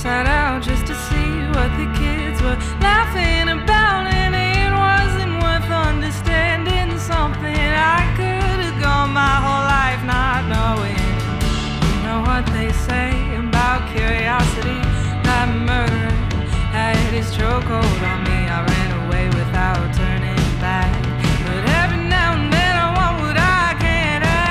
sat out just to see what the kids were laughing about, and it wasn't worth understanding something I could have gone my whole life not knowing. You know what they say about curiosity, that murder had its chokehold on me. I ran away without turning back, but every now and then I want what I can't have.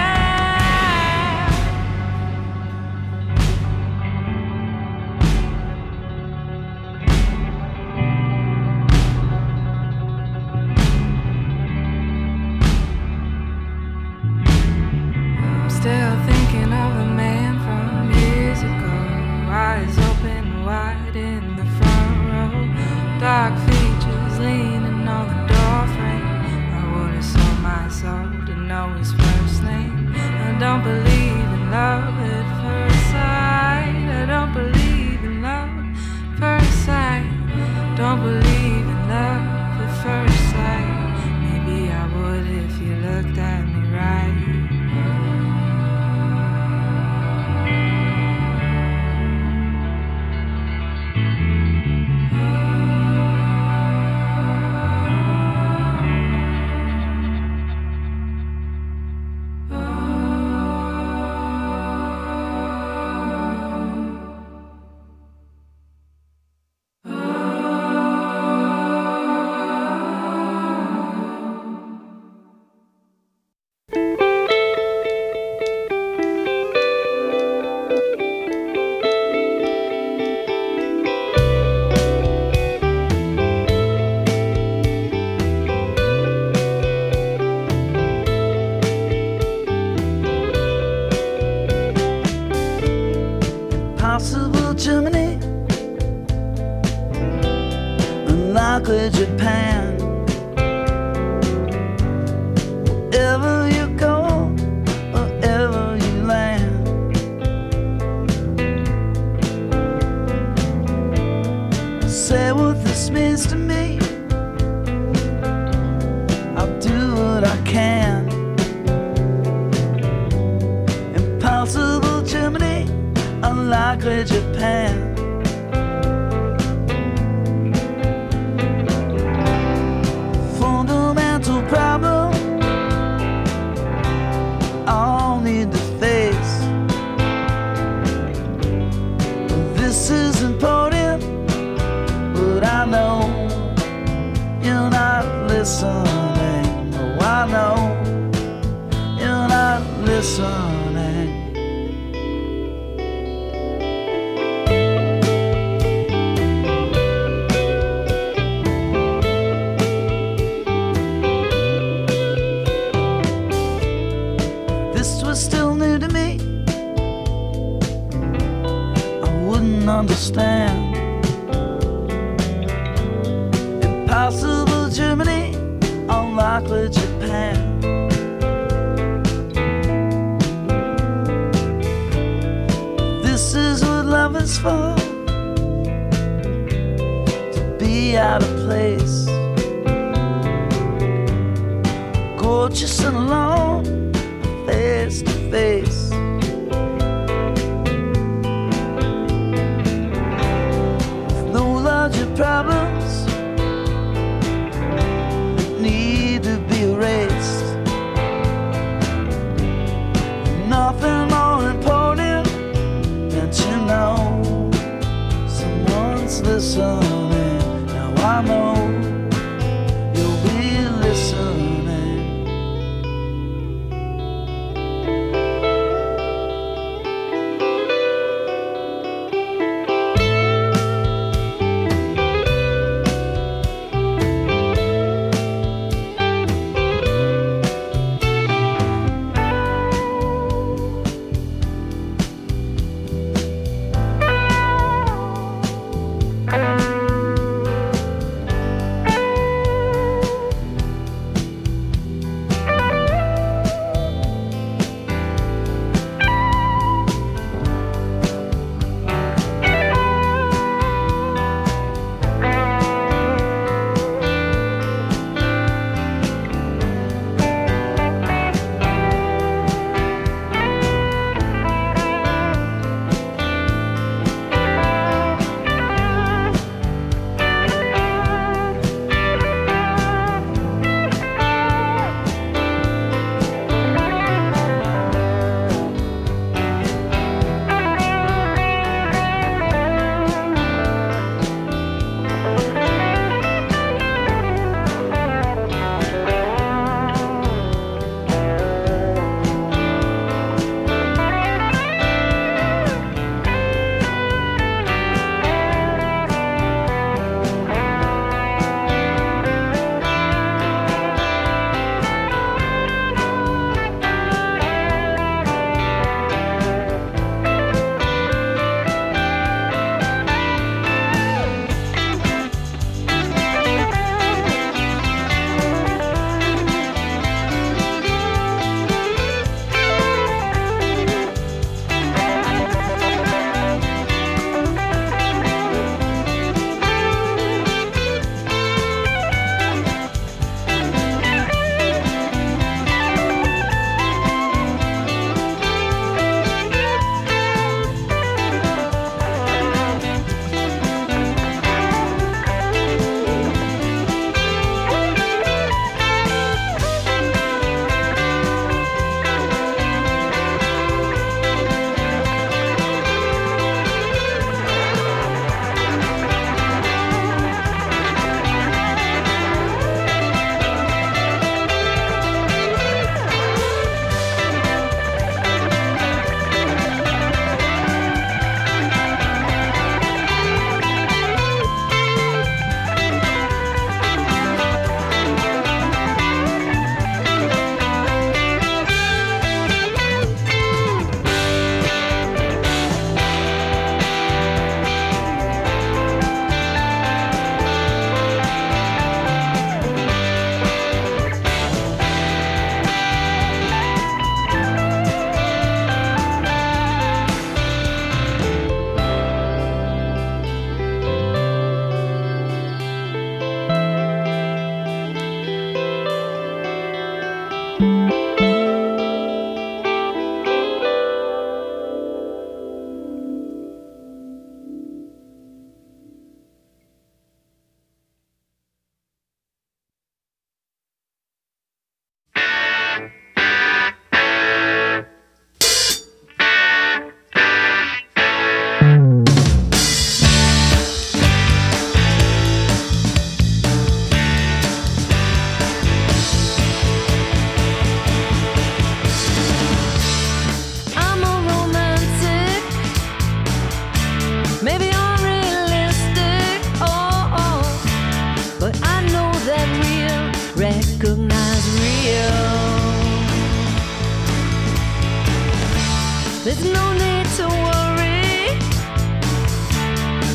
I'm still thinking of the man from years ago, eyes open wide in the front row, dark features leaning on the door frame. I would have sold my soul to know his first name. I don't believe in love at first sight. I don't believe in love at first sight. Don't believe in love at first sight. Maybe I would if you looked at me right. Impossible Germany, unlikely Japan. Wherever you go, wherever you land, say what this means to me. I'll do what I can. Impossible Germany, unlikely Japan. Fundamental problem I'll need to face. This is important, but I know you're not listening. Oh, I know you're not listening. Still new to me, I wouldn't understand. Impossible Germany, unlikely Japan. This is what love is for, to be out of place, gorgeous and alone, face to face. With no larger problems that need to be erased. Nothing more important than to know someone's listening. Now I know you'll be listening.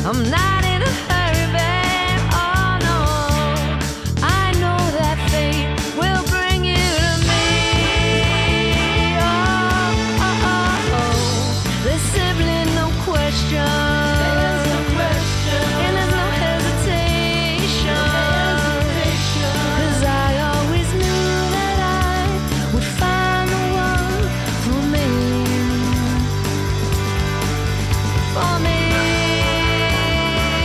I'm not in a hurry, babe. Oh no, I know that fate will bring you to me. Oh, oh, oh, oh. There's simply no question. And there's no hesitation. 'Cause I always knew that I would find the one for me. For me.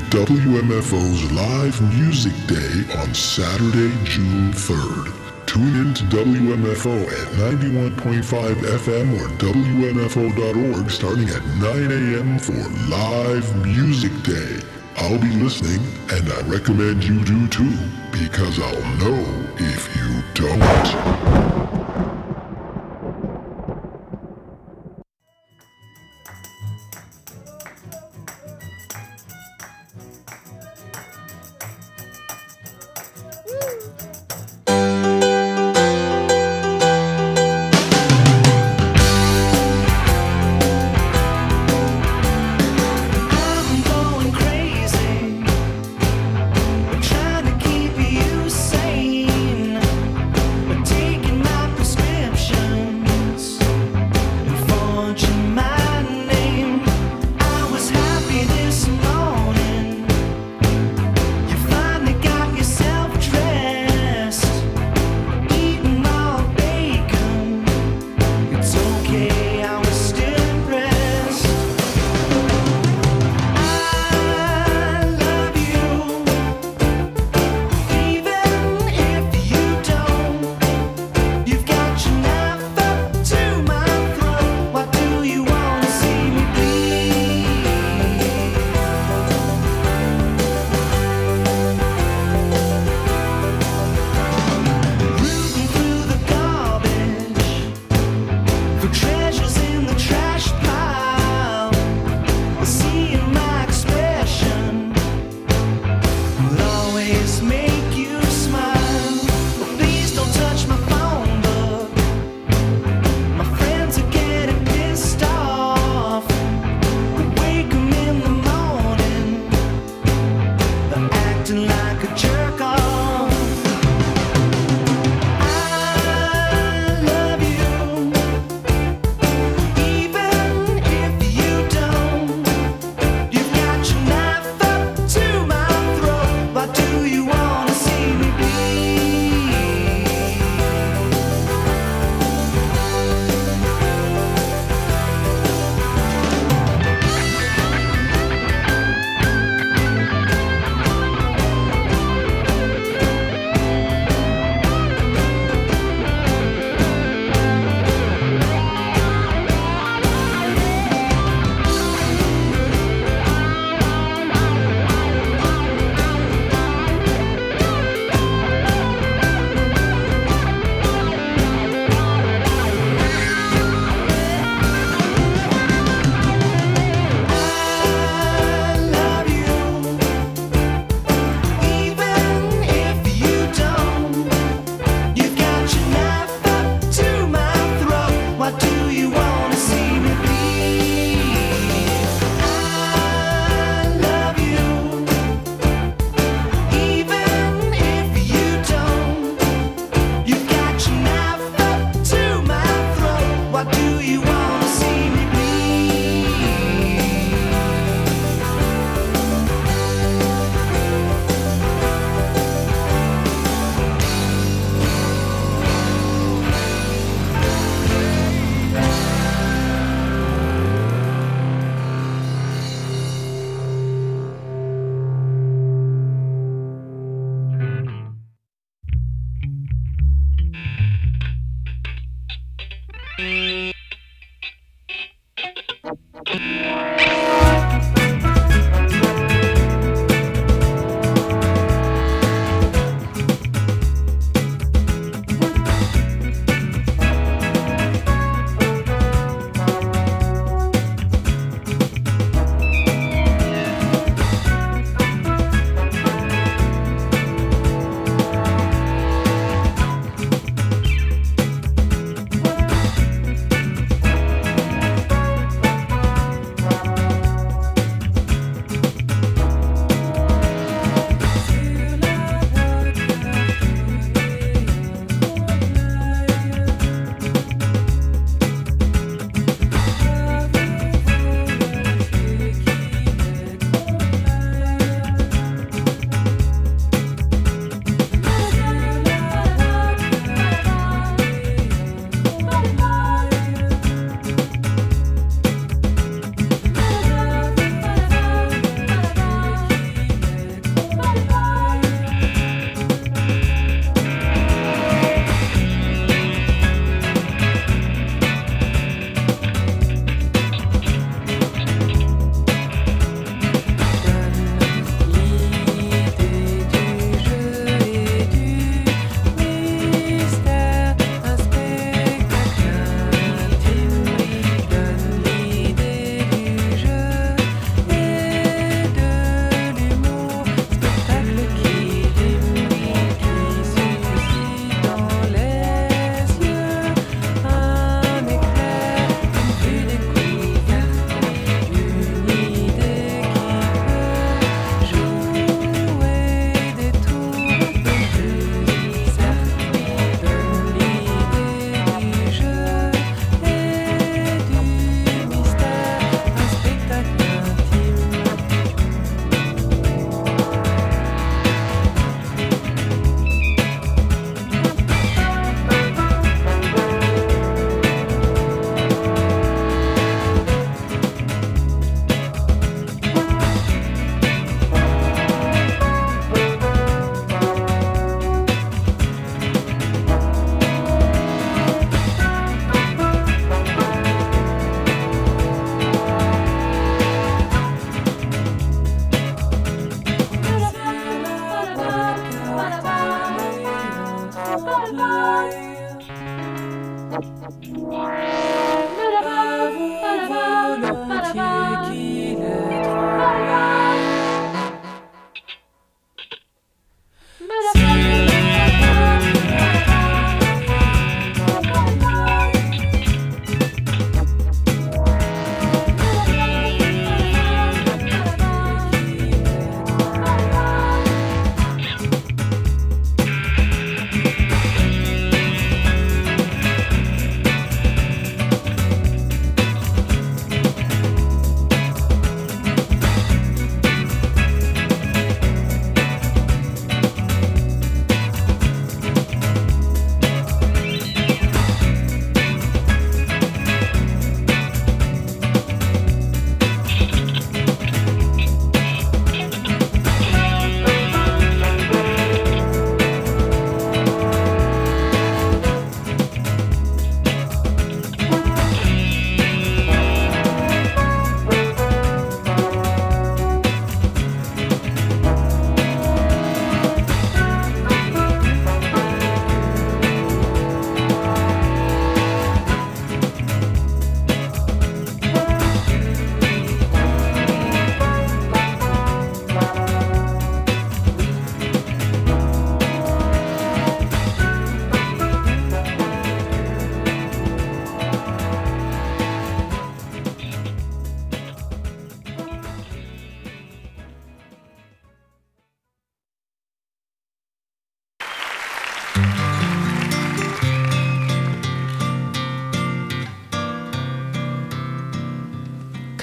WMFO's Live Music Day on Saturday, June 3rd. Tune in to WMFO at 91.5 FM or WMFO.org starting at 9 a.m. for Live Music Day. I'll be listening, and I recommend you do too, because I'll know if you don't. Trying to keep you sane, but taking my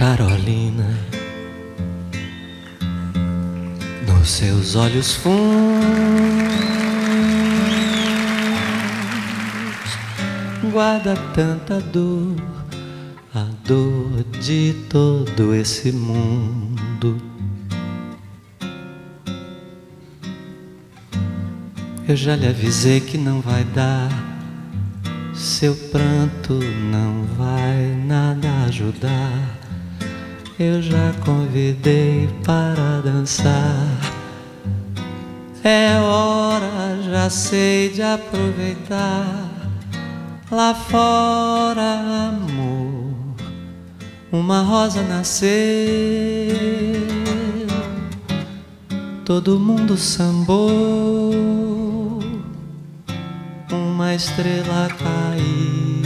Carolina, nos seus olhos fundos guarda tanta dor, a dor de todo esse mundo. Eu já lhe avisei que não vai dar, seu pranto não vai nada ajudar. Eu já convidei para dançar. É hora, já sei, de aproveitar. Lá fora, amor, uma rosa nasceu. Todo mundo sambou, uma estrela caiu.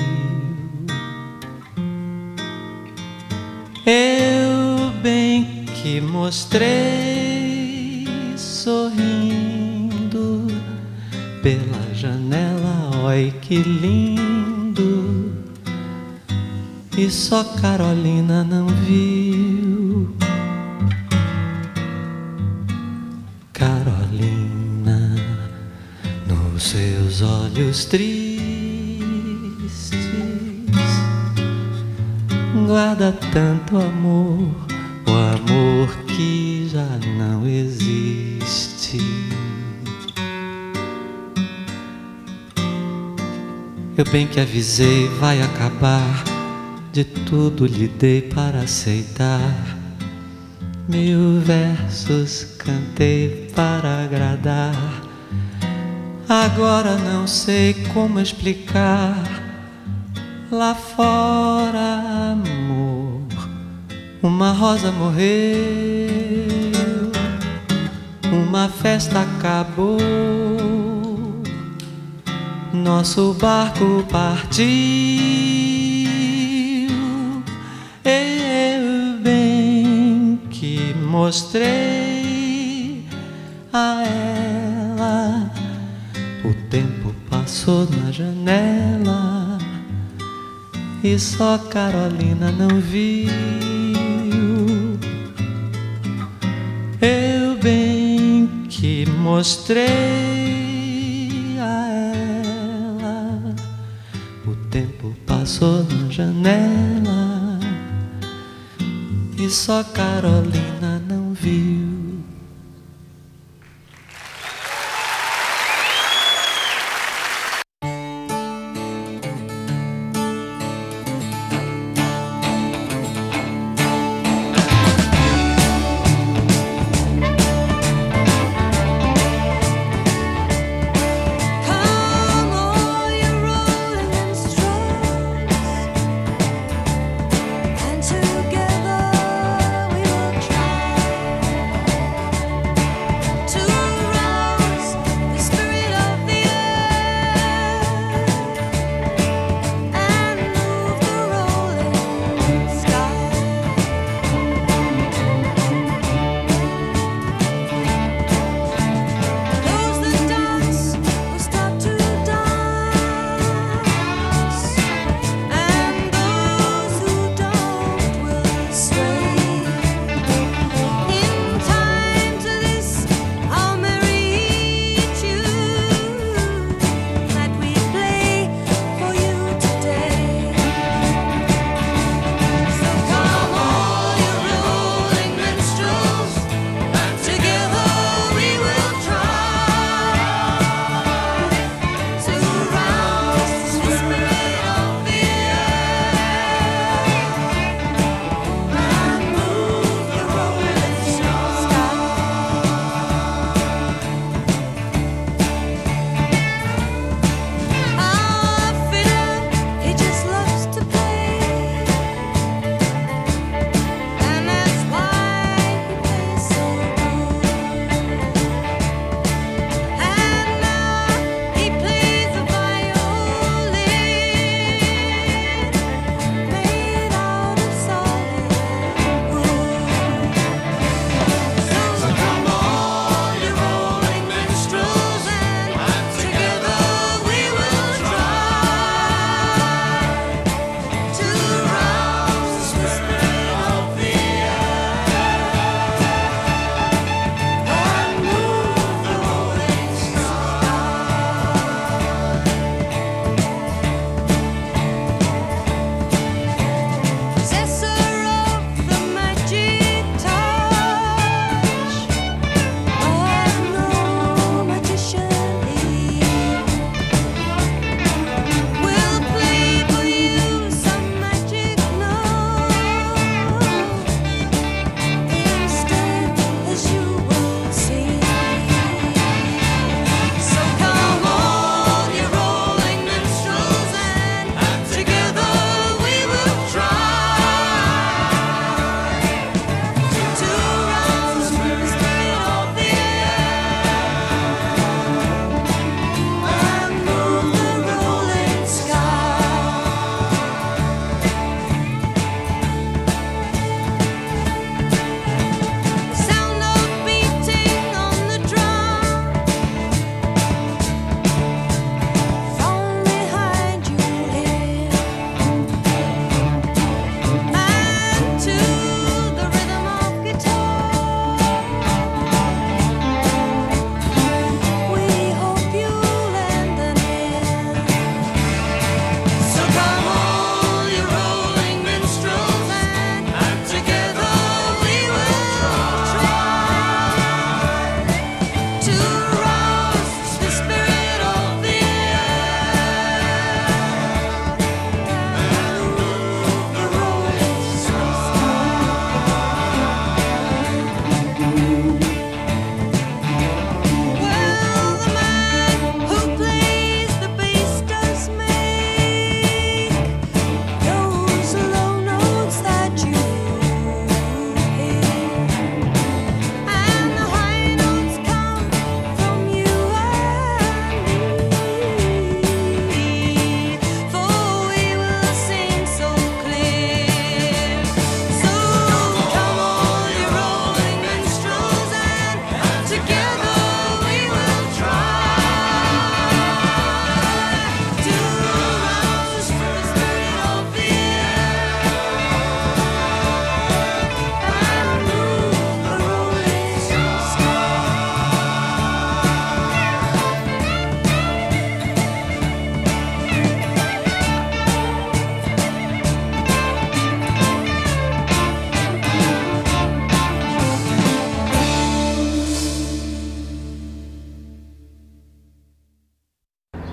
Eu bem que mostrei, sorrindo pela janela, oi que lindo. E só Carolina não viu. Carolina, nos seus olhos tristes guarda tanto amor, o amor que já não existe. Eu bem que avisei, vai acabar, de tudo lhe dei para aceitar. 1000 versos cantei para agradar. Agora não sei como explicar. Lá fora, amor, uma rosa morreu, uma festa acabou, nosso barco partiu. Eu bem que mostrei a ela, o tempo passou na janela e só Carolina não viu. Eu bem que mostrei a ela, o tempo passou na janela e só Carolina não viu. Together we will try.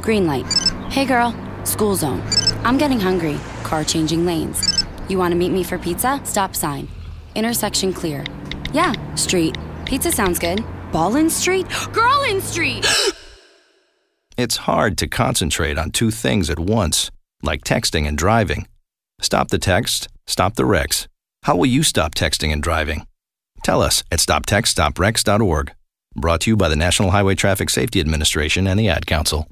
Green light. Hey girl, school zone. I'm getting hungry. Car changing lanes. You want to meet me for pizza? Stop sign. Intersection clear. Yeah, street. Pizza sounds good. Ball in street? Girl in street! It's hard to concentrate on two things at once, like texting and driving. Stop the text, stop the wrecks. How will you stop texting and driving? Tell us at stoptextstopwrecks.org. Brought to you by the National Highway Traffic Safety Administration and the Ad Council.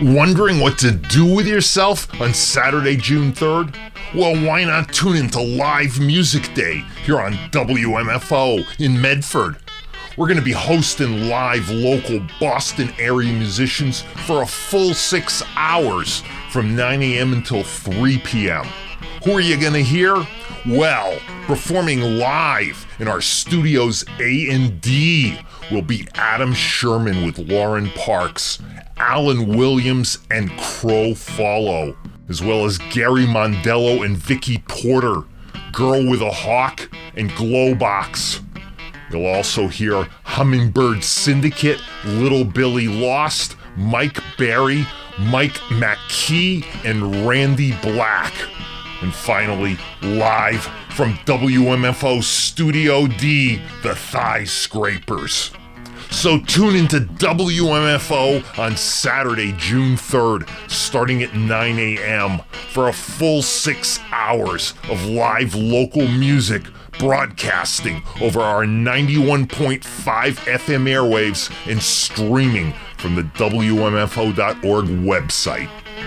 Wondering what to do with yourself on Saturday, June 3rd? Well, why not tune into Live Music Day here on WMFO in Medford? We're going to be hosting live local Boston area musicians for a full 6 hours from 9 a.m. until 3 p.m. Who are you going to hear? Well, performing live in our studios A&D will be Adam Sherman with Lauren Parks, Alan Williams and Crow Follow, as well as Gary Mondello and Vicky Porter, Girl with a Hawk and Glowbox. You'll also hear Hummingbird Syndicate, Little Billy Lost, Mike Barry, Mike McKee, and Randy Black. And finally, live from WMFO Studio D, the Thigh Scrapers. So tune into WMFO on Saturday, June 3rd, starting at 9 a.m. for a full 6 hours of live local music broadcasting over our 91.5 FM airwaves and streaming from the WMFO.org website.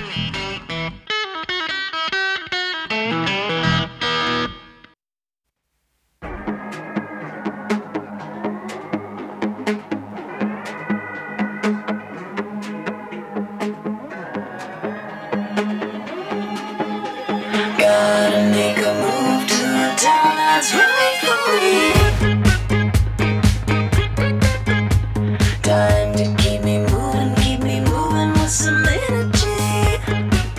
Gotta make a move to a town that's right for me. Time to keep me moving with some energy.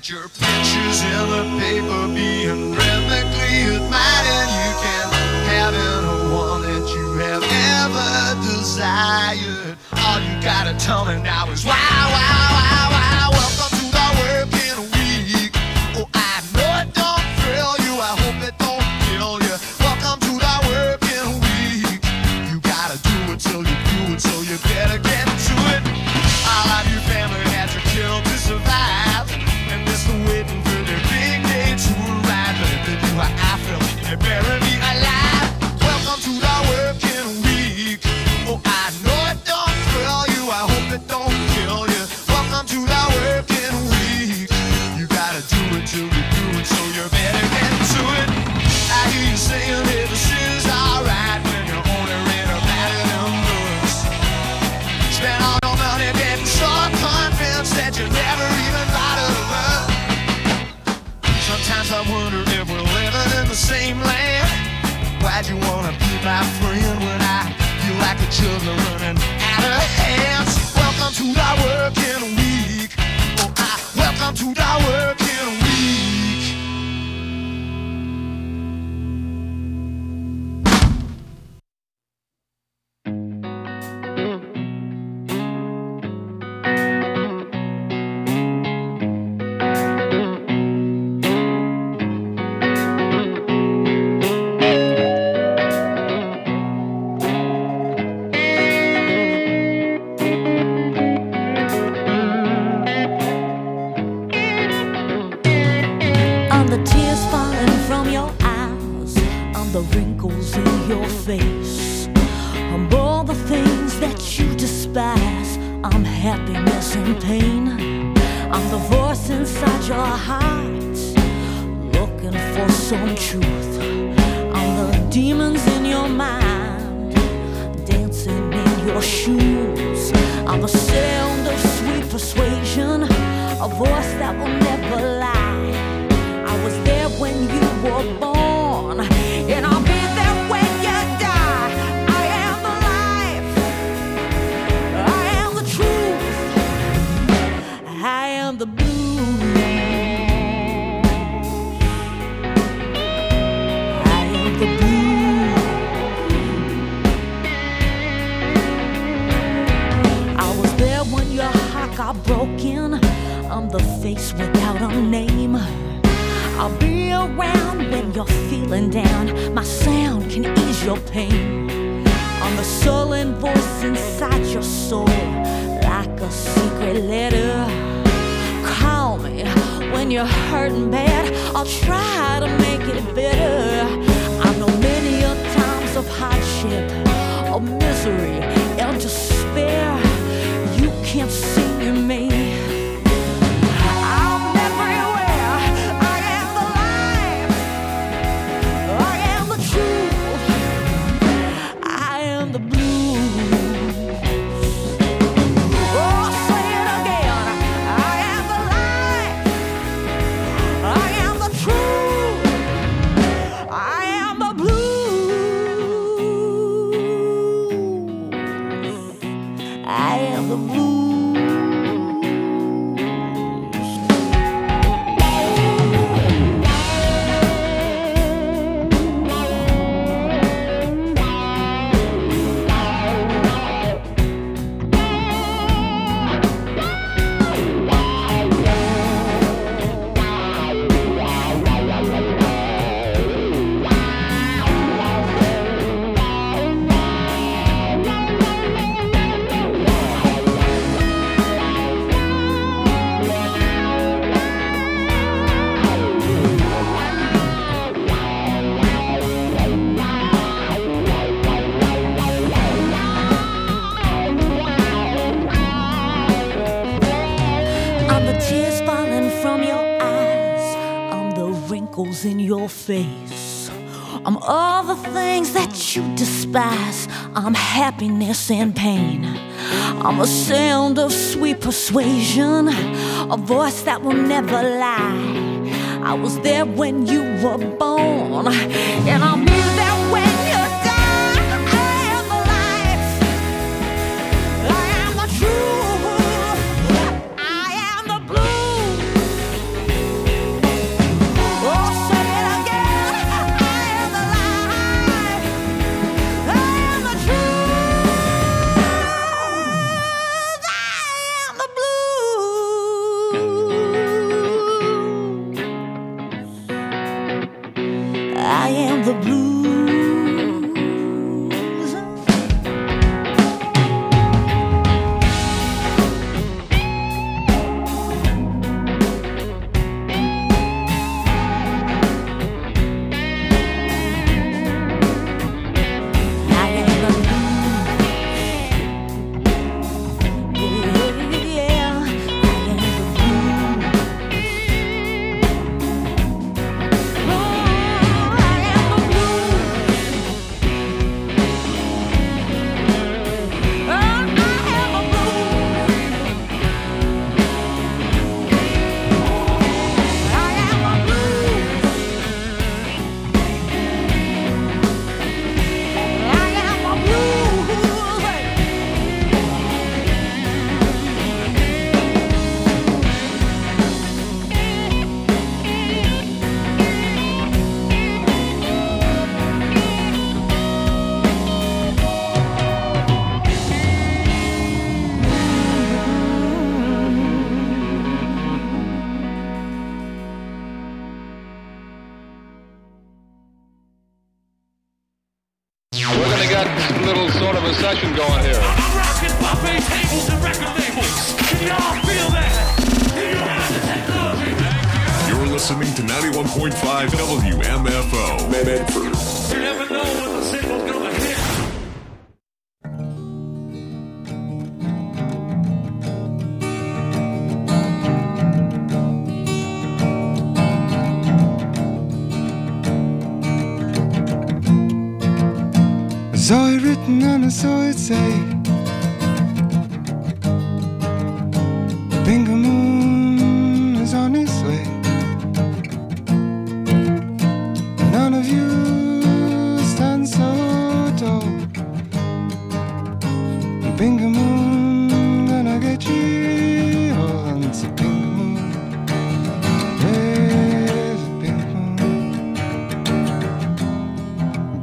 But your pictures in the paper being rhythmically admired. You can have any one that you have ever desired. All you gotta tell me now is wow, wow, wow, wow. Welcome to the working week. Oh, I know it don't thrill you. I hope it don't kill you. Welcome to the working week. You gotta do it till you do it, so you better get to it. All of you family had to kill to survive, and they're still waiting for their big day to arrive. But if they do how I feel, they better be alive. Welcome to the working week. Oh, I know it don't thrill you. I hope it don't kill you. Welcome to the working week. You gotta do it till you do it, so you better get to it. I hear you saying, hey, this is alright, when you only read about it in books. Spend all your money getting so convinced that you never even thought of it. Sometimes I wonder if we're living in the same land. Why'd you wanna be my friend when I feel like the children are running out of hands? Welcome to the working week. Oh, welcome to the working week. In your face, I'm all the things that you despise. I'm happiness and pain. I'm a sound of sweet persuasion, a voice that will never lie. I was there when you were born, and I'll be there when you die. I am the life, I am the truth, I am the blues. got a little sort of a session going here. I'm rocking buffet tables and record labels. Can y'all feel that? You have the technology. You're listening to 91.5 WMFO. Medford. You never know when the single's gonna hit. I saw it written and I saw it say, Bingo Moon.